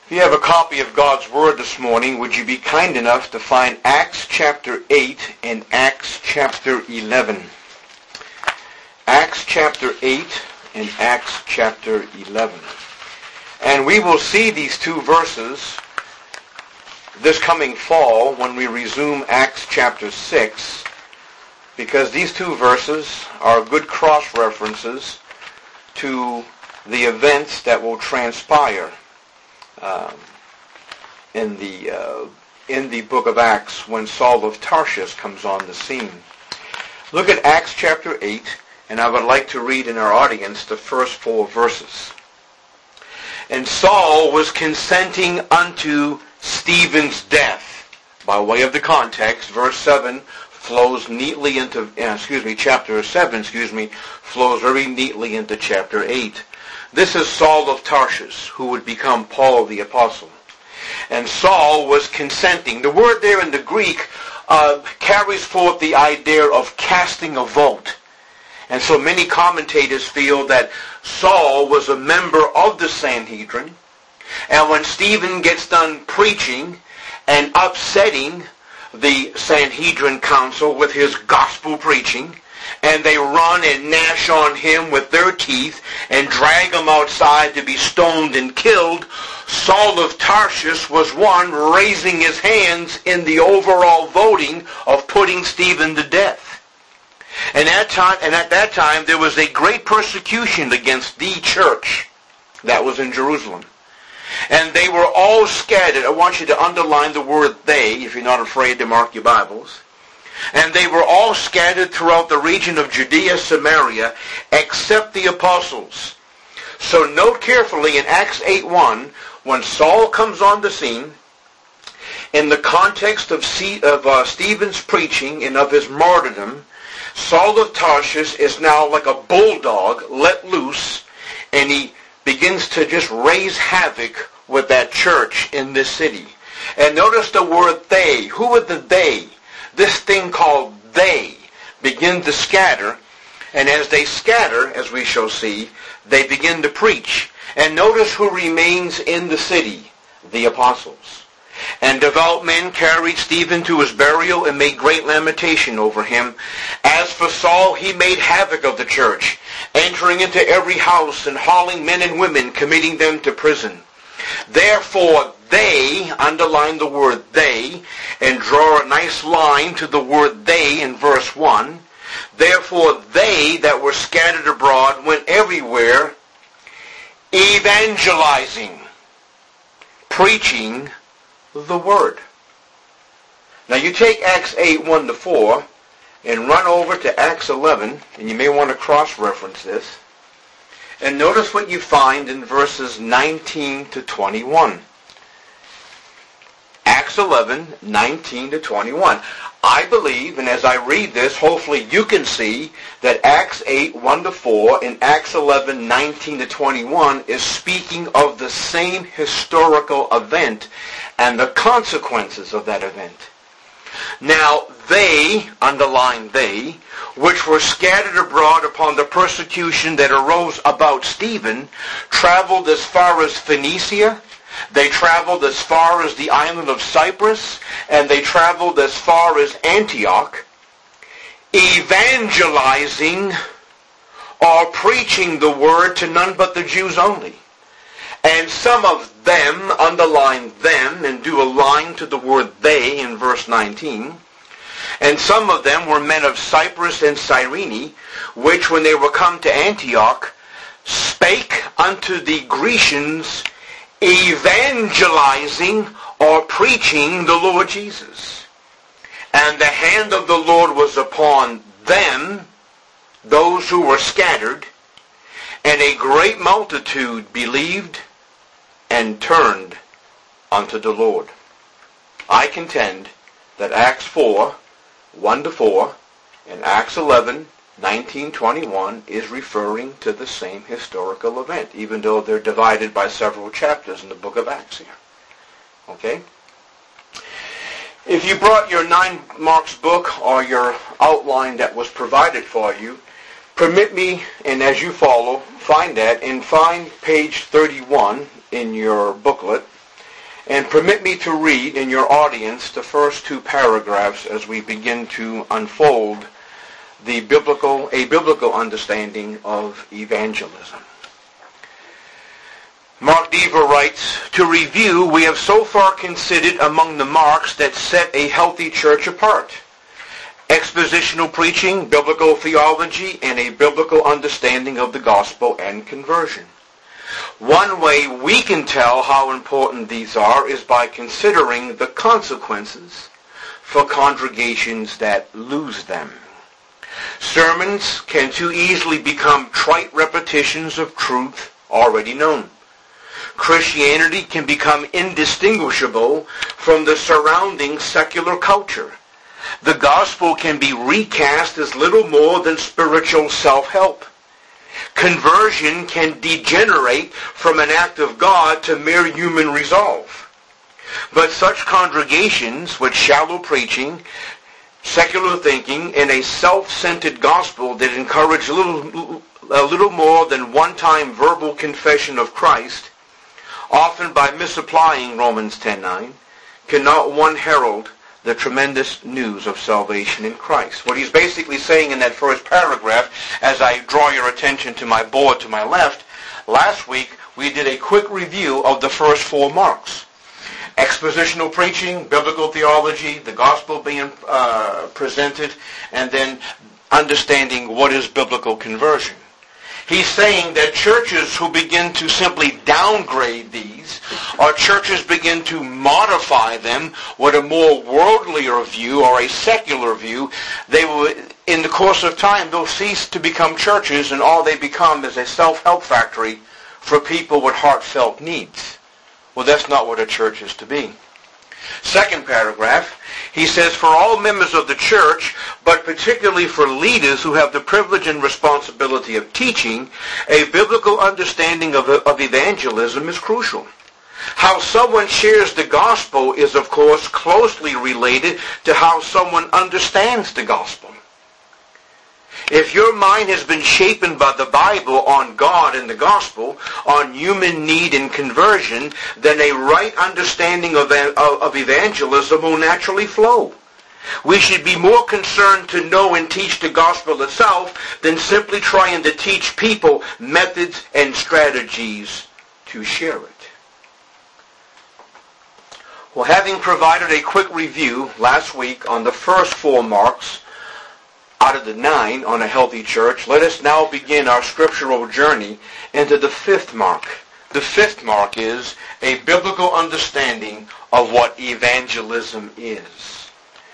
If you have a copy of God's Word this morning, would you be kind enough to find Acts chapter 8 and Acts chapter 11? Acts chapter 8 and Acts chapter 11. And we will see these two verses this coming fall when we resume Acts chapter 6, because these two verses are good cross-references to the events that will transpire in the book of Acts when Saul of Tarsus comes on the scene. Look at Acts chapter 8, and I would like to read in our audience the first 4 verses. And Saul was consenting unto Stephen's death. By way of the context, verse 7 flows neatly into, chapter 7, flows very neatly into chapter 8. This is Saul of Tarsus, who would become Paul the Apostle. And Saul was consenting. The word there in the Greek carries forth the idea of casting a vote. And so many commentators feel that Saul was a member of the Sanhedrin. And when Stephen gets done preaching and upsetting the Sanhedrin council with his gospel preaching, and they run and gnash on him with their teeth and drag him outside to be stoned and killed, Saul of Tarsus was one raising his hands in the overall voting of putting Stephen to death. And at that time, there was a great persecution against the church that was in Jerusalem. And they were all scattered. I want you to underline the word they, if you're not afraid to mark your Bibles. And they were all scattered throughout the region of Judea, Samaria, except the apostles. So note carefully in Acts 8:1, when Saul comes on the scene, in the context of Stephen's preaching and of his martyrdom, Saul of Tarsus is now like a bulldog let loose, and he begins to just raise havoc with that church in this city. And notice the word they. Who are the they? This thing called they begin to scatter, and as they scatter, as we shall see, they begin to preach. And notice who remains in the city, the apostles. And devout men carried Stephen to his burial and made great lamentation over him. As for Saul, he made havoc of the church, entering into every house and hauling men and women, committing them to prison. Therefore they, underline the word they, and draw a nice line to the word they in verse 1. Therefore they that were scattered abroad went everywhere, evangelizing, preaching the word. Now you take Acts 8, 1-4, and run over to Acts 11, and you may want to cross-reference this, and notice what you find in verses 19 to 21. Acts 11, 19 to 21. I believe, and as I read this, hopefully you can see that Acts 8, 1-4 and Acts 11, 19 to 21 is speaking of the same historical event and the consequences of that event. Now, they, underline they, which were scattered abroad upon the persecution that arose about Stephen, traveled as far as Phoenicia. They traveled as far as the island of Cyprus, and they traveled as far as Antioch, evangelizing or preaching the word to none but the Jews only. And some of them, underline them, and do a line to the word they in verse 19. And some of them were men of Cyprus and Cyrene, which when they were come to Antioch, spake unto the Grecians, evangelizing or preaching the Lord Jesus. And the hand of the Lord was upon them, those who were scattered, and a great multitude believed and turned unto the Lord. I contend that Acts 4, 1-4, and Acts 11, 19:21 is referring to the same historical event, even though they're divided by several chapters in the book of Acts here. Okay? If you brought your 9 marks book or your outline that was provided for you, permit me, and as you follow, find that and find page 31 in your booklet, And permit me to read in your audience the first two paragraphs as we begin to unfold a biblical understanding of evangelism. Mark Dever writes, "To review, we have so far considered among the marks that set a healthy church apart: expositional preaching, biblical theology, and a biblical understanding of the gospel and conversion. One way we can tell how important these are is by considering the consequences for congregations that lose them. Sermons can too easily become trite repetitions of truth already known. Christianity can become indistinguishable from the surrounding secular culture. The gospel can be recast as little more than spiritual self-help. Conversion can degenerate from an act of God to mere human resolve. But such congregations with shallow preaching, secular thinking, and a self-centered gospel that encourage a little more than one-time verbal confession of Christ, often by misapplying Romans 10:9, cannot one herald the tremendous news of salvation in Christ." What he's basically saying in that first paragraph, as I draw your attention to my board to my left, last week we did a quick review of the first four marks: expositional preaching, biblical theology, the gospel being presented, and then understanding what is biblical conversion. He's saying that churches who begin to simply downgrade these, or churches begin to modify them with a more worldlier view or a secular view, they will, in the course of time, they'll cease to become churches, and all they become is a self-help factory for people with heartfelt needs. Well, that's not what a church is to be. Second paragraph, he says, "For all members of the church, but particularly for leaders who have the privilege and responsibility of teaching, a biblical understanding of evangelism is crucial. How someone shares the gospel is, of course, closely related to how someone understands the gospel. If your mind has been shapen by the Bible on God and the gospel, on human need and conversion, then a right understanding of evangelism will naturally flow. We should be more concerned to know and teach the gospel itself than simply trying to teach people methods and strategies to share it." Well, having provided a quick review last week on the first four marks out of the 9 on a healthy church, let us now begin our scriptural journey into the fifth mark. The fifth mark is a biblical understanding of what evangelism is.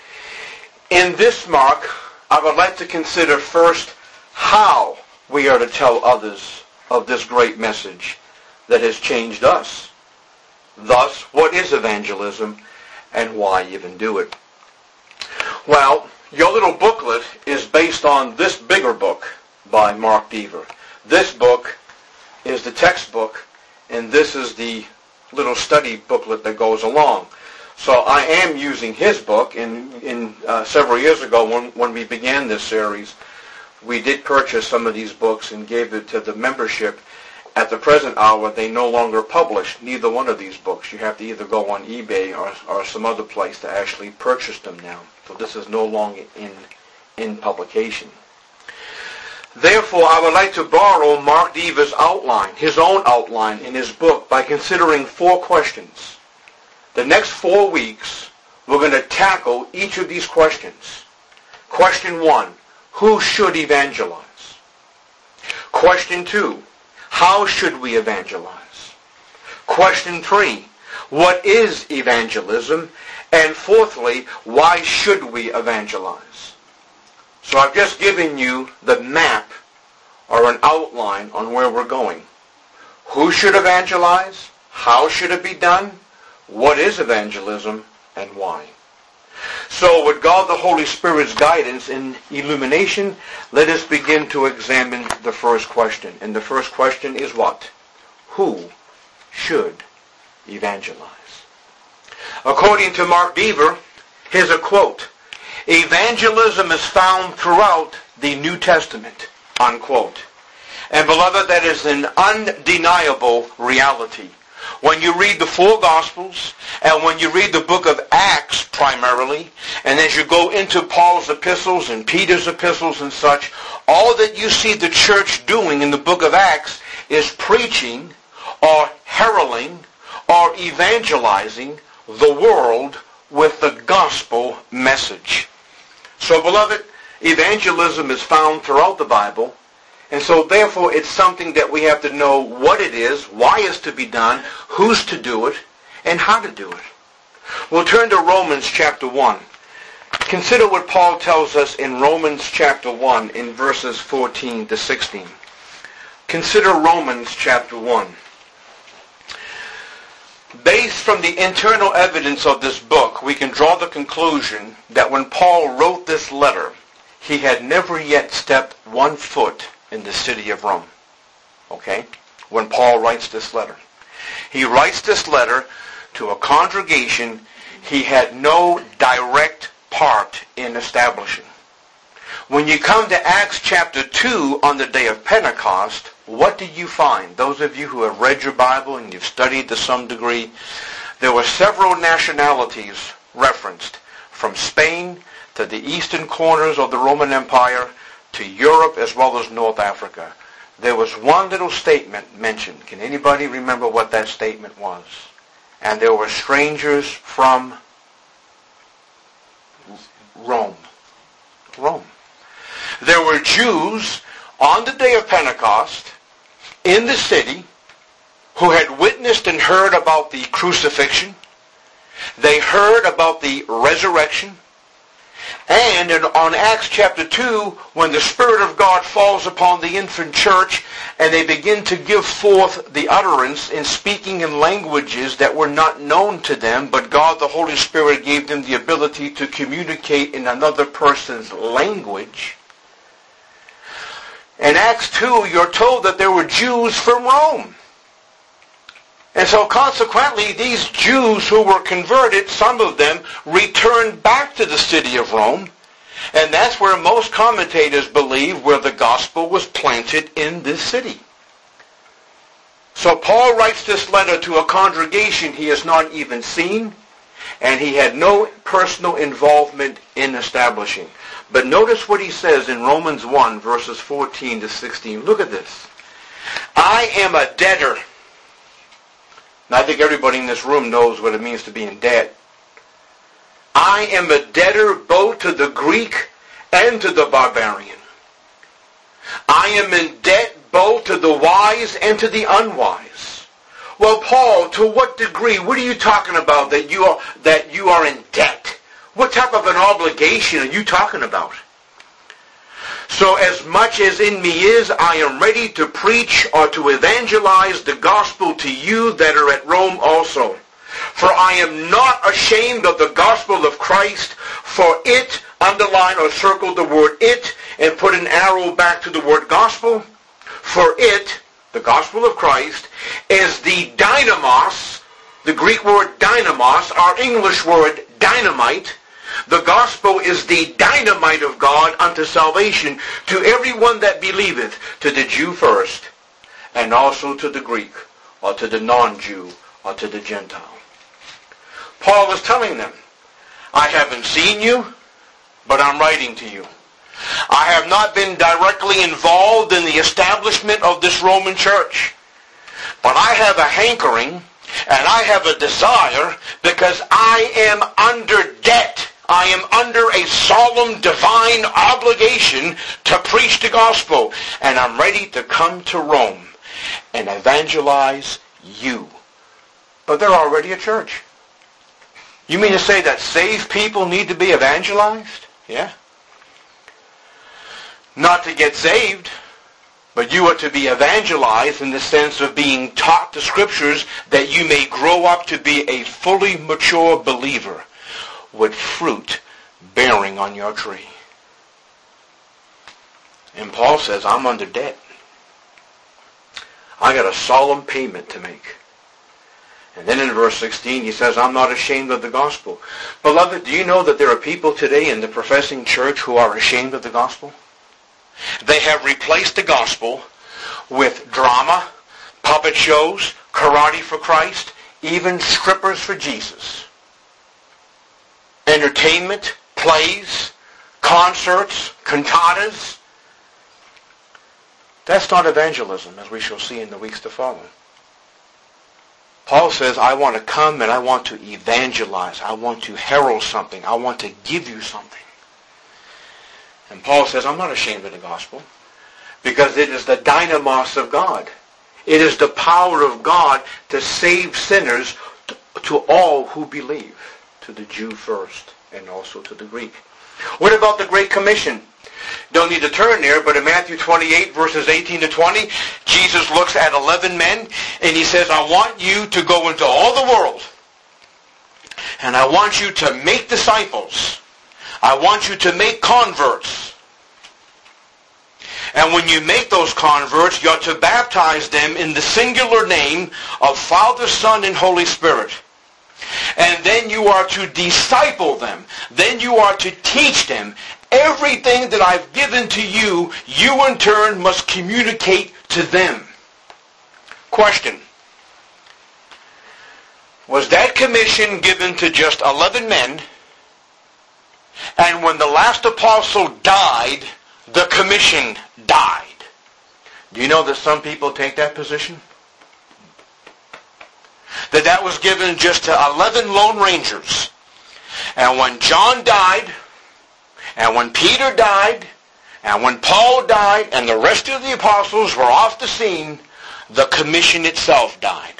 In this mark, I would like to consider first how we are to tell others of this great message that has changed us. Thus, what is evangelism and why even do it? Well, your little booklet is based on this bigger book by Mark Dever. This book is the textbook, and this is the little study booklet that goes along. So I am using his book, and several years ago when we began this series, we did purchase some of these books and gave it to the membership. At the present hour, they no longer publish neither one of these books. You have to either go on eBay or some other place to actually purchase them now. So this is no longer in publication. Therefore, I would like to borrow Mark Dever's outline, his own outline in his book, by considering 4 questions. The next 4 weeks, we're going to tackle each of these questions. Question 1, who should evangelize? Question 2, how should we evangelize? Question 3, what is evangelism? And fourthly, why should we evangelize? So I've just given you the map or an outline on where we're going. Who should evangelize? How should it be done? What is evangelism? And why? So with God the Holy Spirit's guidance and illumination, let us begin to examine the first question. And the first question is what? Who should evangelize? According to Mark Dever, here's a quote: "Evangelism is found throughout the New Testament," unquote. And beloved, that is an undeniable reality. when you read the four Gospels, and when you read the book of Acts primarily, and as you go into Paul's epistles and Peter's epistles and such, all that you see the church doing in the book of Acts is preaching or heralding or evangelizing the world with the gospel message. So, beloved, evangelism is found throughout the Bible, and so therefore it's something that we have to know what it is, why it's to be done, who's to do it, and how to do it. We'll turn to Romans chapter 1. Consider what Paul tells us in Romans chapter 1 in verses 14 to 16. Consider Romans chapter 1. Based from the internal evidence of this book, we can draw the conclusion that when Paul wrote this letter, he had never yet stepped one foot in the city of Rome. Okay? When Paul writes this letter. He writes this letter to a congregation he had no direct part in establishing. When you come to Acts chapter 2 on the day of Pentecost, what do you find? Those of you who have read your Bible and you've studied to some degree, there were several nationalities referenced, from Spain to the eastern corners of the Roman Empire to Europe as well as North Africa. There was one little statement mentioned. Can anybody remember what that statement was? And there were strangers from Rome. Rome. There were Jews on the day of Pentecost in the city who had witnessed and heard about the crucifixion. They heard about the resurrection. And on Acts chapter 2, when the Spirit of God falls upon the infant church and they begin to give forth the utterance in speaking in languages that were not known to them, but God the Holy Spirit gave them the ability to communicate in another person's language. In Acts 2, you're told that there were Jews from Rome. And so consequently, these Jews who were converted, some of them returned back to the city of Rome. And that's where most commentators believe where the gospel was planted in this city. So Paul writes this letter to a congregation he has not even seen, and he had no personal involvement in establishing. But notice what he says in Romans 1, verses 14 to 16. Look at this. I am a debtor. And I think everybody in this room knows what it means to be in debt. I am a debtor both to the Greek and to the barbarian. I am in debt both to the wise and to the unwise. Well, Paul, to what degree? What are you talking about that you are in debt? What type of an obligation are you talking about? So as much as in me is, I am ready to preach or to evangelize the gospel to you that are at Rome also. For I am not ashamed of the gospel of Christ, for it, underline or circle the word it, and put an arrow back to the word gospel. For it, the gospel of Christ, is the dynamos, the Greek word dynamos, our English word dynamite. The gospel is the dynamite of God unto salvation to everyone that believeth, to the Jew first, and also to the Greek, or to the non-Jew, or to the Gentile. Paul is telling them, I haven't seen you, but I'm writing to you. I have not been directly involved in the establishment of this Roman church, but I have a hankering, and I have a desire, because I am under debt. I am under a solemn divine obligation to preach the gospel. And I'm ready to come to Rome and evangelize you. But they're already a church. You mean to say that saved people need to be evangelized? Yeah. Not to get saved, but you are to be evangelized in the sense of being taught the scriptures that you may grow up to be a fully mature believer, with fruit bearing on your tree. And Paul says, I'm under debt. I got a solemn payment to make. And then in verse 16 he says, I'm not ashamed of the gospel. Beloved, do you know that there are people today in the professing church who are ashamed of the gospel? They have replaced the gospel with drama, puppet shows, karate for Christ, even strippers for Jesus. Entertainment, plays, concerts, cantatas. That's not evangelism, as we shall see in the weeks to follow. Paul says, I want to come and I want to evangelize. I want to herald something. I want to give you something. And Paul says, I'm not ashamed of the gospel, because it is the dynamos of God. It is the power of God to save sinners, to all who believe, to the Jew first and also to the Greek. What about the Great Commission? Don't need to turn there, but in Matthew 28, verses 18 to 20, Jesus looks at 11 men, and he says, I want you to go into all the world, and I want you to make disciples. I want you to make converts. And when you make those converts, you ought to baptize them in the singular name of Father, Son, and Holy Spirit. And then you are to disciple them. Then you are to teach them everything that I've given to you. You in turn must communicate to them. Question. Was that commission given to just 11 men? And when the last apostle died, the commission died? Do you know that some people take that position? That was given just to 11 Lone Rangers. And when John died, and when Peter died, and when Paul died, and the rest of the apostles were off the scene, the commission itself died.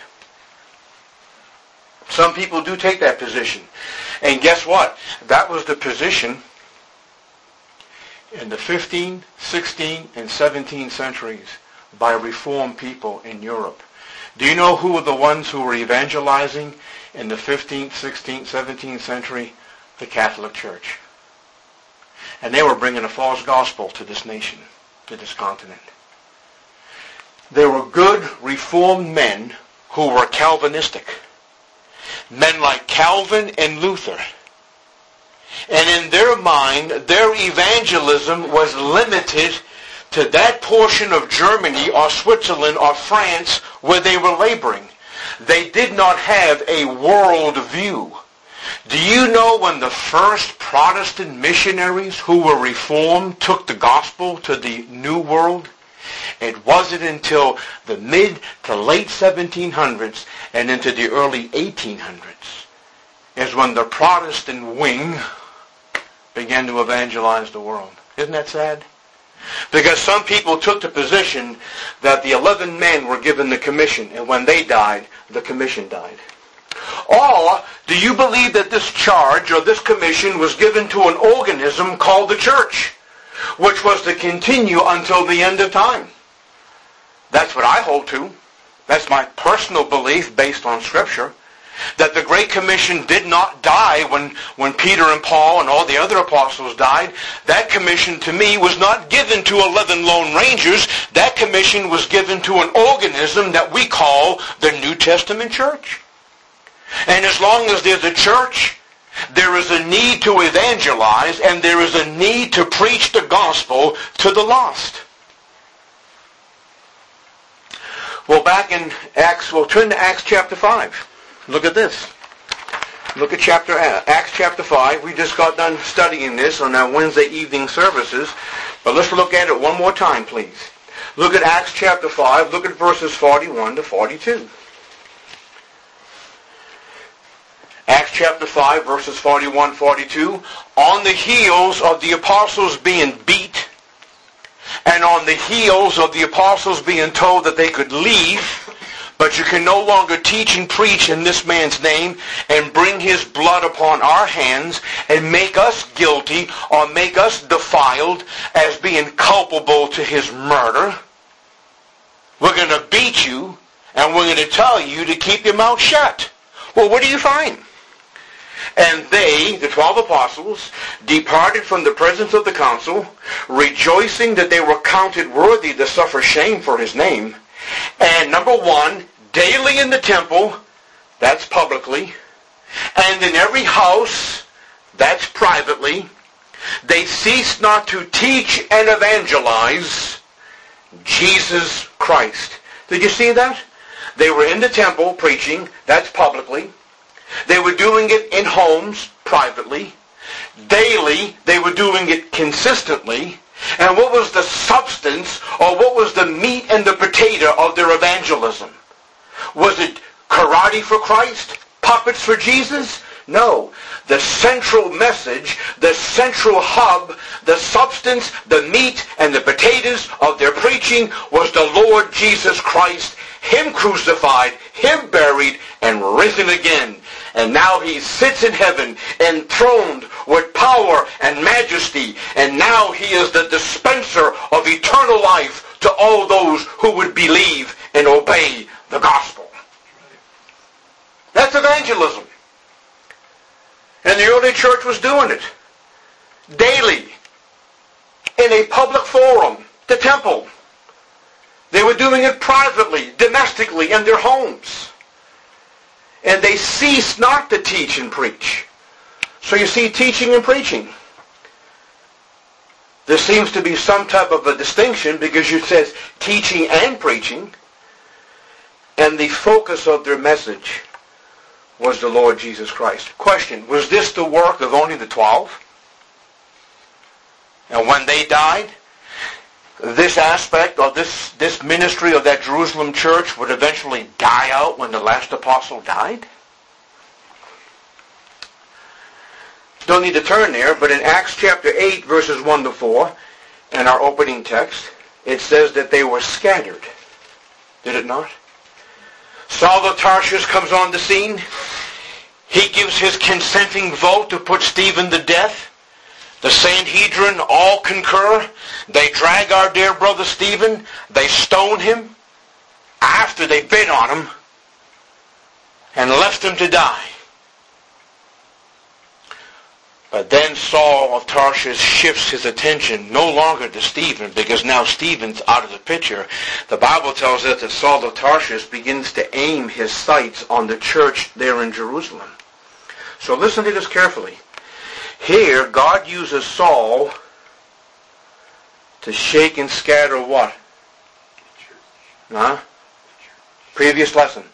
Some people do take that position. And guess what? That was the position in the 15th, 16th, and 17th centuries by Reformed people in Europe. Do you know who were the ones who were evangelizing in the 15th, 16th, 17th century? The Catholic Church. And they were bringing a false gospel to this nation, to this continent. There were good Reformed men who were Calvinistic. Men like Calvin and Luther. And in their mind, their evangelism was limited to that portion of Germany or Switzerland or France where they were laboring. They did not have a world view. Do you know when the first Protestant missionaries who were Reformed took the gospel to the New World? It wasn't until the mid to late 1700s and into the early 1800s is when the Protestant wing began to evangelize the world. Isn't that sad? Because some people took the position that the 11 men were given the commission, and when they died, the commission died. Or do you believe that this charge or this commission was given to an organism called the church, which was to continue until the end of time? That's what I hold to. That's my personal belief based on Scripture. That the Great Commission did not die when Peter and Paul and all the other apostles died. That commission to me was not given to 11 Lone Rangers. That commission was given to an organism that we call the New Testament church. And as long as there's a church, there is a need to evangelize, and there is a need to preach the gospel to the lost. Well, back in Acts, we'll turn to Acts chapter 5. Look at this. Look at Acts chapter 5. We just got done studying this on our Wednesday evening services, but let's look at it one more time, please. Look at Acts chapter 5. Look at verses 41 to 42. Acts chapter 5, verses 41, 42. On the heels of the apostles being beat, and on the heels of the apostles being told that they could leave, but you can no longer teach and preach in this man's name and bring his blood upon our hands and make us guilty or make us defiled as being culpable to his murder. We're going to beat you, and we're going to tell you to keep your mouth shut. Well, what do you find? And they, the 12 apostles, departed from the presence of the council, rejoicing that they were counted worthy to suffer shame for his name. And number one, daily in the temple, that's publicly, and in every house, that's privately, they ceased not to teach and evangelize Jesus Christ. Did you see that? They were in the temple preaching, that's publicly. They were doing it in homes, privately. Daily, they were doing it consistently. And what was the substance, or what was the meat and the potato of their evangelism? Was it karate for Christ? Puppets for Jesus? No. The central message, the central hub, the substance, the meat, and the potatoes of their preaching was the Lord Jesus Christ, Him crucified, Him buried, and risen again. And now He sits in heaven, enthroned with power and majesty. And now He is the dispenser of eternal life to all those who would believe and obey the gospel. That's evangelism. And the early church was doing it daily in a public forum, the temple. They were doing it privately, domestically, in their homes. And they ceased not to teach and preach. So you see, teaching and preaching. There seems to be some type of a distinction because it says teaching and preaching. And the focus of their message was the Lord Jesus Christ. Question, was this the work of only the 12? And when they died, this aspect of this ministry of that Jerusalem church would eventually die out when the last apostle died? Don't need to turn there, but in Acts chapter 8, verses 1 to 4, in our opening text, it says that they were scattered. Did it not? Saul of Tarsus comes on the scene. He gives his consenting vote to put Stephen to death. The Sanhedrin all concur. They drag our dear brother Stephen. They stone him after they bid on him and left him to die. But then Saul of Tarsus shifts his attention no longer to Stephen, because now Stephen's out of the picture. The Bible tells us that Saul of Tarsus begins to aim his sights on the church there in Jerusalem. So listen to this carefully. Here, God uses Saul to shake and scatter what? Huh? Previous lesson.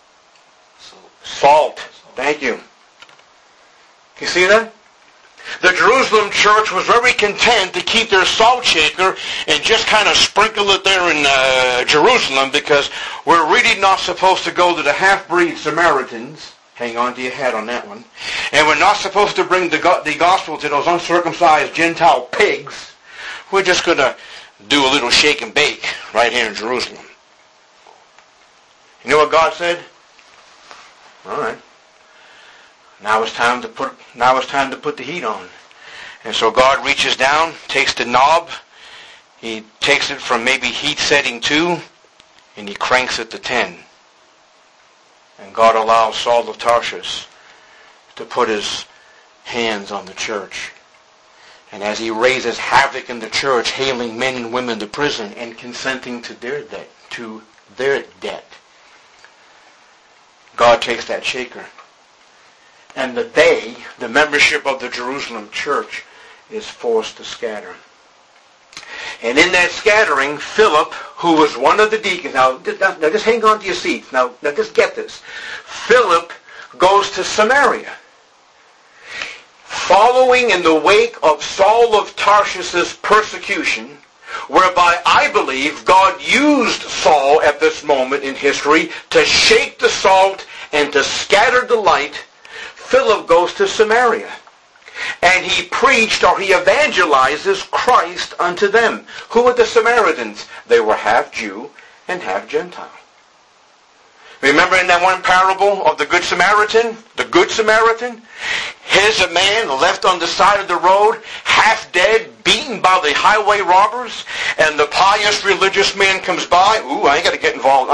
Salt. Thank you. You see that? The Jerusalem church was very content to keep their salt shaker and just kind of sprinkle it there in Jerusalem, because we're really not supposed to go to the half-breed Samaritans. Hang on to your hat on that one. And we're not supposed to bring the gospel to those uncircumcised Gentile pigs. We're just going to do a little shake and bake right here in Jerusalem. You know what God said? All right. Now it's time to put the heat on. And so God reaches down, takes the knob, He takes it from maybe heat setting 2, and He cranks it to 10. And God allows Saul of Tarsus to put his hands on the church. And as he raises havoc in the church, hailing men and women to prison and consenting to their debt, God takes that shaker. And the membership of the Jerusalem church, is forced to scatter. And in that scattering, Philip, who was one of the deacons, now just hang on to your seats. Now just get this. Philip goes to Samaria, following in the wake of Saul of Tarsus's persecution, whereby I believe God used Saul at this moment in history to shake the salt and to scatter the light. Philip goes to Samaria, and he preached, or he evangelizes Christ unto them. Who were the Samaritans? They were half Jew and half Gentile. Remember in that one parable of the Good Samaritan? The Good Samaritan? Here's a man left on the side of the road, half dead, beaten by the highway robbers, and the pious religious man comes by. Ooh, I ain't got to get involved.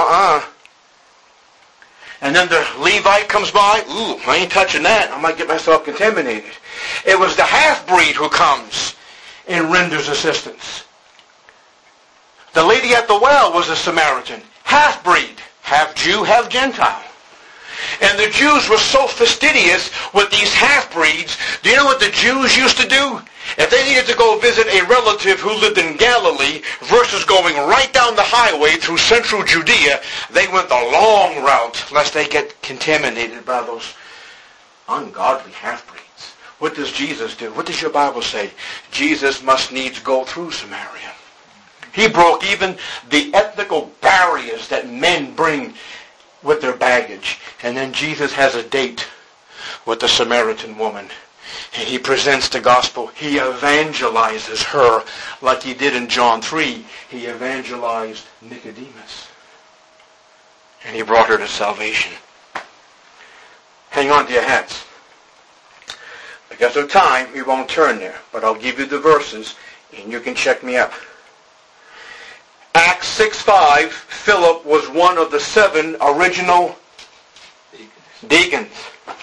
And then the Levite comes by. Ooh, I ain't touching that. I might get myself contaminated. It was the half-breed who comes and renders assistance. The lady at the well was a Samaritan. Half-breed. Half Jew, half Gentile. And the Jews were so fastidious with these half-breeds. Do you know what the Jews used to do? If they needed to go visit a relative who lived in Galilee versus going right down the highway through central Judea, they went the long route lest they get contaminated by those ungodly half-breeds. What does Jesus do? What does your Bible say? Jesus must needs go through Samaria. He broke even the ethnical barriers that men bring with their baggage. And then Jesus has a date with the Samaritan woman. And he presents the gospel. He evangelizes her like he did in John 3. He evangelized Nicodemus. And he brought her to salvation. Hang on to your hats. Because of time, we won't turn there. But I'll give you the verses, and you can check me up. Acts 6:5, Philip was one of the 7 original deacons.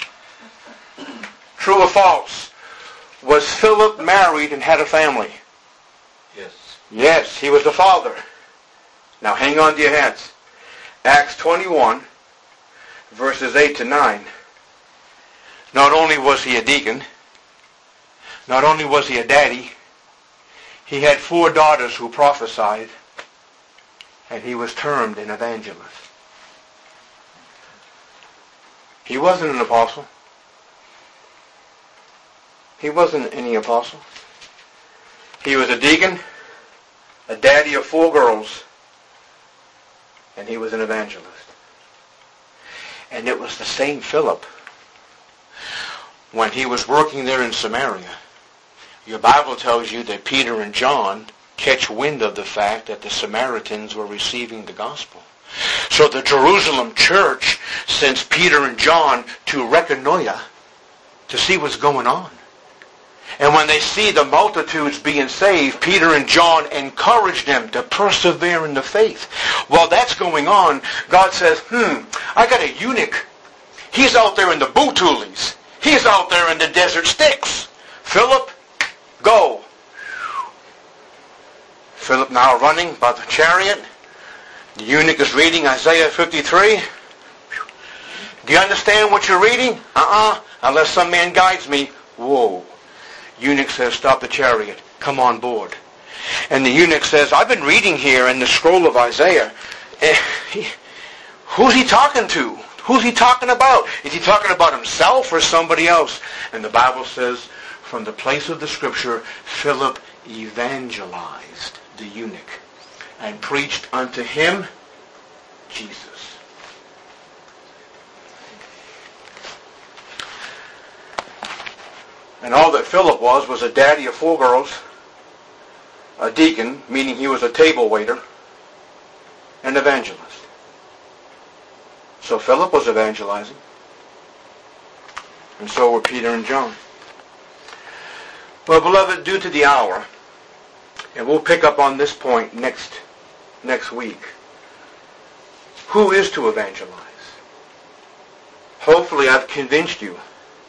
True or false? Was Philip married and had a family? Yes. Yes, he was the father. Now hang on to your hats. Acts 21, verses 8 to 9. Not only was he a deacon, not only was he a daddy, he had 4 daughters who prophesied, and he was termed an evangelist. He wasn't an apostle. He wasn't any apostle. He was a deacon, a daddy of 4 girls, and he was an evangelist. And it was the same Philip. When he was working there in Samaria, your Bible tells you that Peter and John catch wind of the fact that the Samaritans were receiving the gospel. So the Jerusalem church sends Peter and John to reconnoiter to see what's going on. And when they see the multitudes being saved, Peter and John encourage them to persevere in the faith. While that's going on, God says, I got a eunuch. He's out there in the Butulis. He's out there in the desert sticks. Philip, go. Philip now running by the chariot. The eunuch is reading Isaiah 53. Do you understand what you're reading? Unless some man guides me. Whoa. Eunuch says, stop the chariot. Come on board. And the eunuch says, I've been reading here in the scroll of Isaiah. Who's he talking to? Who's he talking about? Is he talking about himself or somebody else? And the Bible says, from the place of the scripture, Philip evangelized the eunuch and preached unto him Jesus. And all that Philip was a daddy of 4 girls, a deacon, meaning he was a table waiter, an evangelist. So Philip was evangelizing. And so were Peter and John. Well, beloved, due to the hour, and we'll pick up on this point next week, who is to evangelize? Hopefully I've convinced you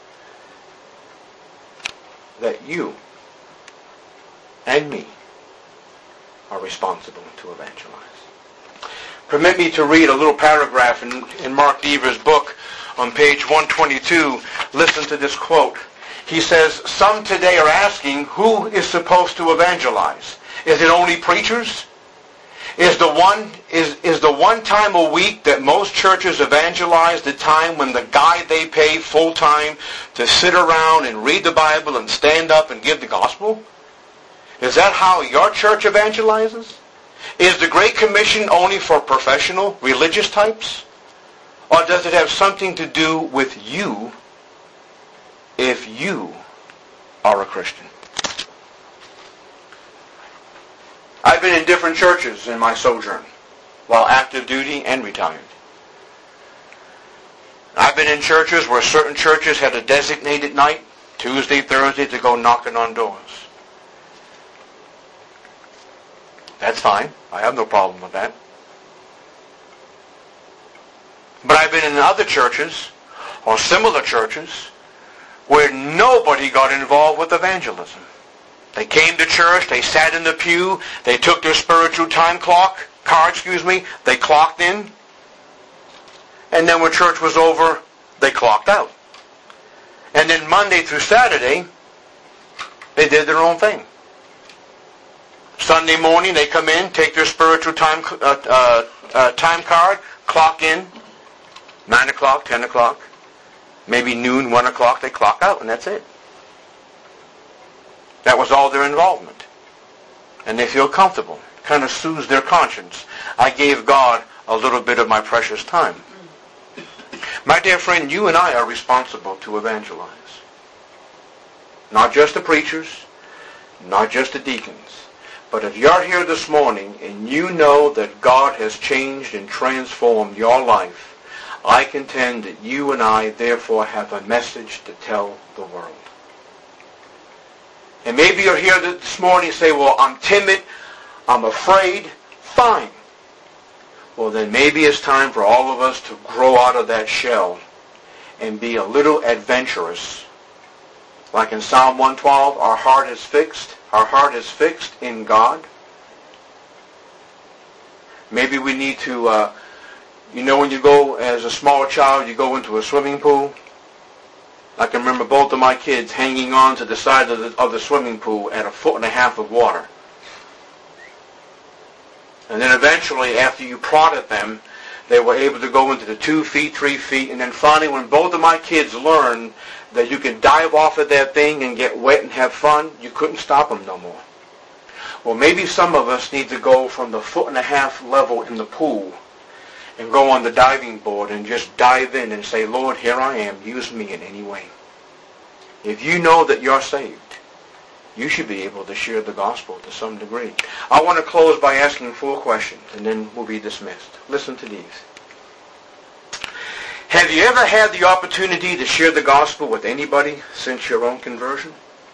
that you and me are responsible to evangelize. Permit me to read a little paragraph in Mark Dever's book on page 122. Listen to this quote. He says, some today are asking who is supposed to evangelize. Is it only preachers? Is the one time a week that most churches evangelize the time when the guy they pay full time to sit around and read the Bible and stand up and give the gospel? Is that how your church evangelizes? Is the Great Commission only for professional religious types? Or does it have something to do with you if you are a Christian? I've been in different churches in my sojourn, while active duty and retired. I've been in churches where certain churches had a designated night, Tuesday, Thursday, to go knocking on doors. That's fine. I have no problem with that. But I've been in other churches, or similar churches, where nobody got involved with evangelism. They came to church, they sat in the pew, they took their spiritual time card, they clocked in, and then when church was over, they clocked out. And then Monday through Saturday, they did their own thing. Sunday morning, they come in, take their spiritual time card, clock in, 9 o'clock, 10 o'clock, maybe noon, 1 o'clock, they clock out, and that's it. That was all their involvement. And they feel comfortable. Kind of soothes their conscience. I gave God a little bit of my precious time. My dear friend, you and I are responsible to evangelize. Not just the preachers, not just the deacons. But if you're here this morning and you know that God has changed and transformed your life, I contend that you and I therefore have a message to tell the world. And maybe you're here this morning and say, well, I'm timid, I'm afraid. Fine. Well, then maybe it's time for all of us to grow out of that shell and be a little adventurous. Like in Psalm 112, our heart is fixed. Our heart is fixed in God. Maybe we need to, when you go as a small child, you go into a swimming pool. I can remember both of my kids hanging on to the side of the swimming pool at 1.5 feet of water. And then eventually, after you prodded them, they were able to go into the 2 feet, 3 feet, and then finally when both of my kids learned that you can dive off of that thing and get wet and have fun, you couldn't stop them no more. Well, maybe some of us need to go from the 1.5 foot level in the pool and go on the diving board and just dive in and say, Lord, here I am, use me in any way. If you know that you're saved, you should be able to share the gospel to some degree. I want to close by asking 4 questions, and then we'll be dismissed. Listen to these. Have you ever had the opportunity to share the gospel with anybody since your own conversion?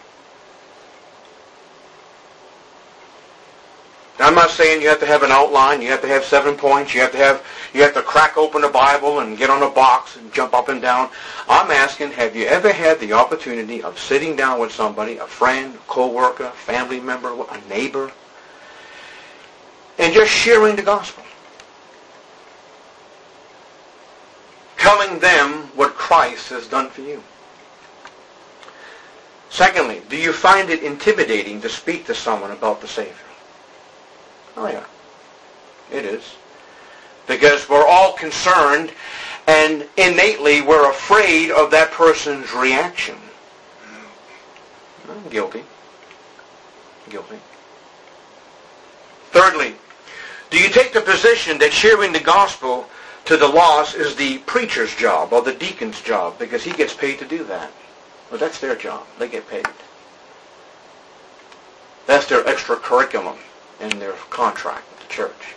Now, I'm not saying you have to have an outline, you have to have 7 points, you have to crack open a Bible and get on a box and jump up and down. I'm asking, have you ever had the opportunity of sitting down with somebody, a friend, a co-worker, family member, a neighbor, and just sharing the gospel? Telling them what Christ has done for you. Secondly, do you find it intimidating to speak to someone about the Savior? Oh yeah, it is. Because we're all concerned and innately we're afraid of that person's reaction. I'm guilty. Thirdly, do you take the position that sharing the gospel to the lost is the preacher's job or the deacon's job because he gets paid to do that? Well, that's their job. They get paid. That's their extra curriculum in their contract with the church.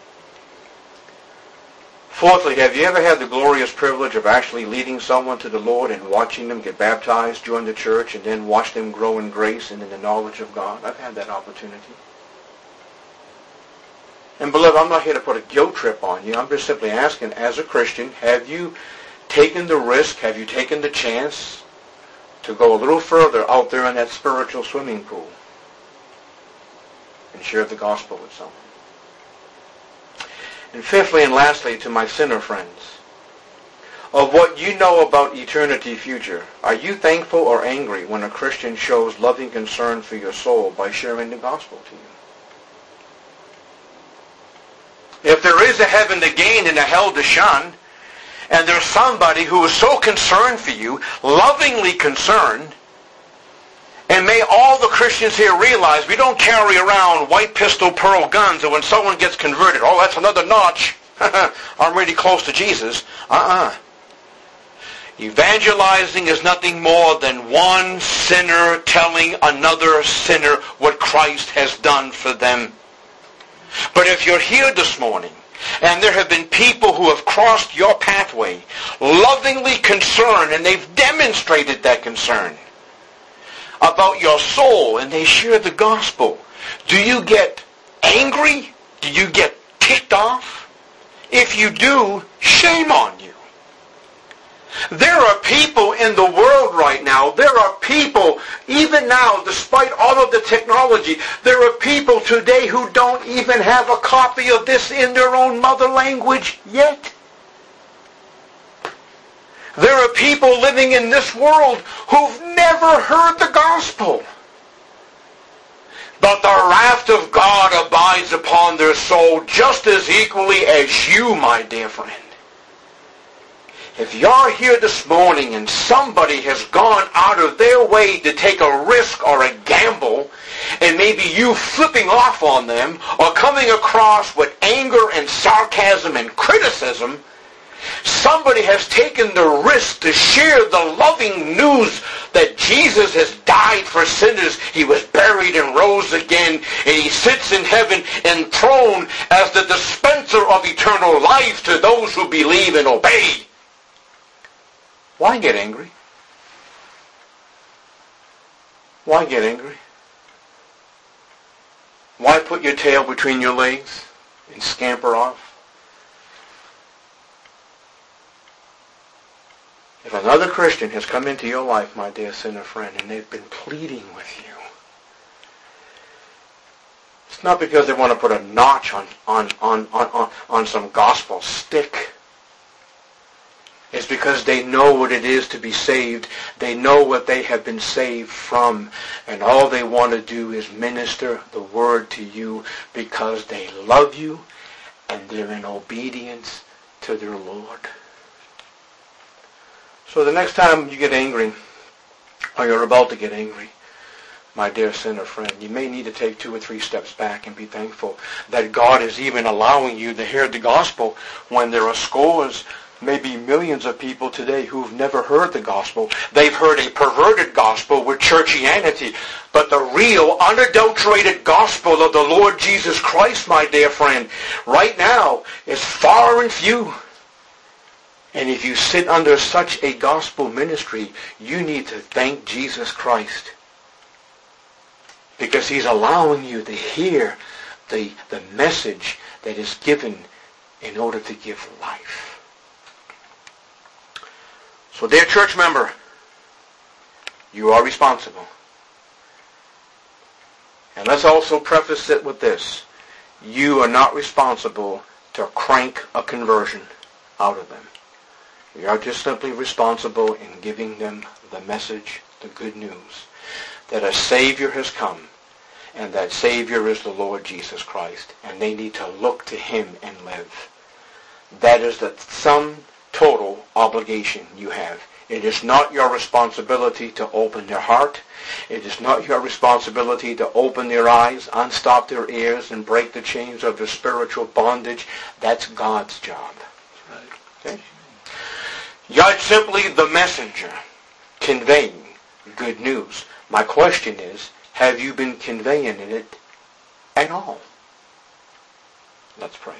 Fourthly, have you ever had the glorious privilege of actually leading someone to the Lord and watching them get baptized, join the church, and then watch them grow in grace and in the knowledge of God? I've had that opportunity. And beloved, I'm not here to put a guilt trip on you. I'm just simply asking, as a Christian, have you taken the risk, have you taken the chance to go a little further out there in that spiritual swimming pool and share the gospel with someone? And fifthly and lastly, to my sinner friends, of what you know about eternity future, are you thankful or angry when a Christian shows loving concern for your soul by sharing the gospel to you? If there is a heaven to gain and a hell to shun, and there's somebody who is so concerned for you, lovingly concerned, and may all the Christians here realize we don't carry around white pistol pearl guns, and when someone gets converted, oh, that's another notch. I'm really close to Jesus. Evangelizing is nothing more than one sinner telling another sinner what Christ has done for them. But if you're here this morning, and there have been people who have crossed your pathway, lovingly concerned, and they've demonstrated that concern about your soul, and they share the gospel, do you get angry? Do you get ticked off? If you do, shame on you. There are people in the world right now, there are people, even now, despite all of the technology, there are people today who don't even have a copy of this in their own mother language yet. There are people living in this world who've never heard the gospel. But the wrath of God abides upon their soul just as equally as you, my dear friend. If you're here this morning and somebody has gone out of their way to take a risk or a gamble, and maybe you flipping off on them or coming across with anger and sarcasm and criticism, somebody has taken the risk to share the loving news that Jesus has died for sinners. He was buried and rose again, and he sits in heaven enthroned as the dispenser of eternal life to those who believe and obey. Why get angry? Why get angry? Why put your tail between your legs and scamper off? If another Christian has come into your life, my dear sinner friend, and they've been pleading with you, it's not because they want to put a notch on some gospel stick. It's because they know what it is to be saved. They know what they have been saved from. And all they want to do is minister the word to you because they love you and they're in obedience to their Lord. So the next time you get angry, or you're about to get angry, my dear sinner friend, you may need to take 2 or 3 steps back and be thankful that God is even allowing you to hear the gospel when there are scores, maybe millions of people today who've never heard the gospel. They've heard a perverted gospel with churchianity. But the real, unadulterated gospel of the Lord Jesus Christ, my dear friend, right now is far and few. And if you sit under such a gospel ministry, you need to thank Jesus Christ. Because he's allowing you to hear the message that is given in order to give life. So dear church member, you are responsible. And let's also preface it with this. You are not responsible to crank a conversion out of them. You are just simply responsible in giving them the message, the good news, that a Savior has come, and that Savior is the Lord Jesus Christ, and they need to look to him and live. That is the sum total obligation you have. It is not your responsibility to open their heart. It is not your responsibility to open their eyes, unstop their ears, and break the chains of their spiritual bondage. That's God's job. Okay? You're simply the messenger conveying good news. My question is, have you been conveying it at all? Let's pray.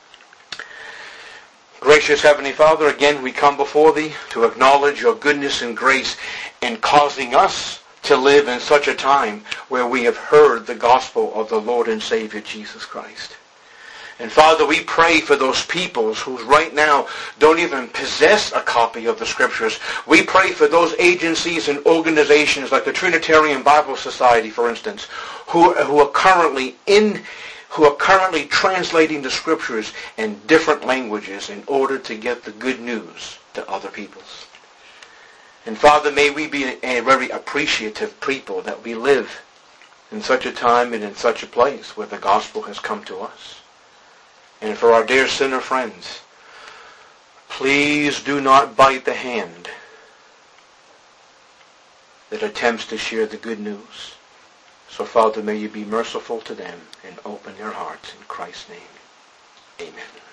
Gracious Heavenly Father, again we come before Thee to acknowledge Your goodness and grace in causing us to live in such a time where we have heard the gospel of the Lord and Savior Jesus Christ. And Father, we pray for those peoples who right now don't even possess a copy of the Scriptures. We pray for those agencies and organizations like the Trinitarian Bible Society, for instance, who are currently translating the Scriptures in different languages in order to get the good news to other peoples. And Father, may we be a very appreciative people that we live in such a time and in such a place where the gospel has come to us. And for our dear sinner friends, please do not bite the hand that attempts to share the good news. So, Father, may you be merciful to them and open their hearts in Christ's name. Amen.